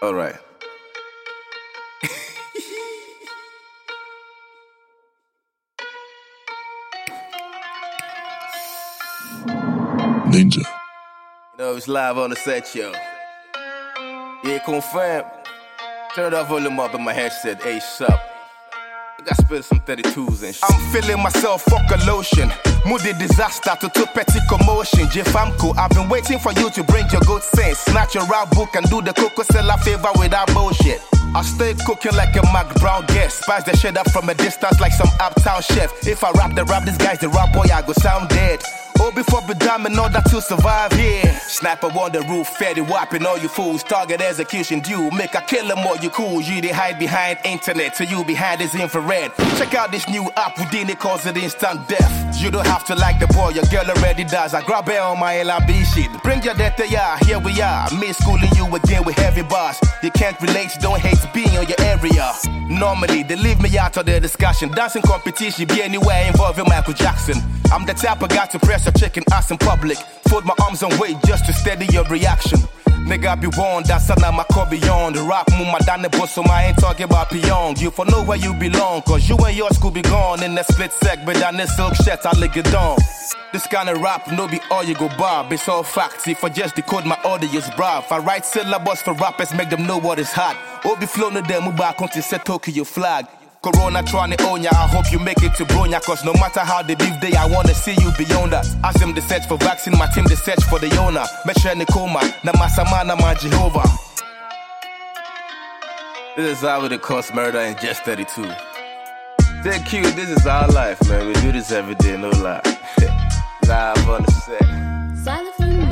All right. Ninja. You know, it's live on the set, yo. Yeah, confirm. Turn that volume up in my headset, ASAP. I got spit some 32s and shit. I'm feeling myself, fuck a lotion. Moody disaster to two petty commotion. J-Famco, I've been waiting for you to bring your good sense. Snatch your rap book and do the Coco Seller favor without bullshit. I stay cooking like a Mac Brown guest. Spice the shit up from a distance like some uptown chef. If I rap, this guy's the rap boy, I go sound dead. Oh, before be damn in order to survive here. Sniper on the roof, Fetty whopping all you fools. Target execution due, make a kill them all you cool. You they hide behind internet, so you behind this infrared. Check out this new app, within it cause it instant death. You don't have to like the boy, your girl already does. I grab it on my LRB shit. Bring your death to ya, here we are. Me schooling you again with heavy bars. You can't relate, you don't hate being on your area. Normally, they leave me out of the discussion. Dancing competition, be anywhere involving Michael Jackson. I'm the type of guy to press a chicken ass in public. Fold my arms and wait just to steady your reaction. Nigga be warned, that's not my call beyond. The rap move my down the bus, so I ain't talking about beyond. You for know where you belong, cause you and yours could be gone. In the split segment, and this silk shirt, I lick it down. This kind of rap, no be all you go bob. It's all facts, if I just decode my audience, bruv. I write syllables for rappers, make them know what is hot. Obi flow no them, move back onto set Tokyo flag. Corona trying to own ya, I hope you make it to Bronya. Cause no matter how the beef day, I wanna see you beyond that. Ask them the search for vaccine, my team the search for the owner. Mesha Nikoma, na Masamana, my Jehovah. This is how it costs murder in just 32. Thank you, this is our life, man. We do this every day, no lie. Live on the set. Silent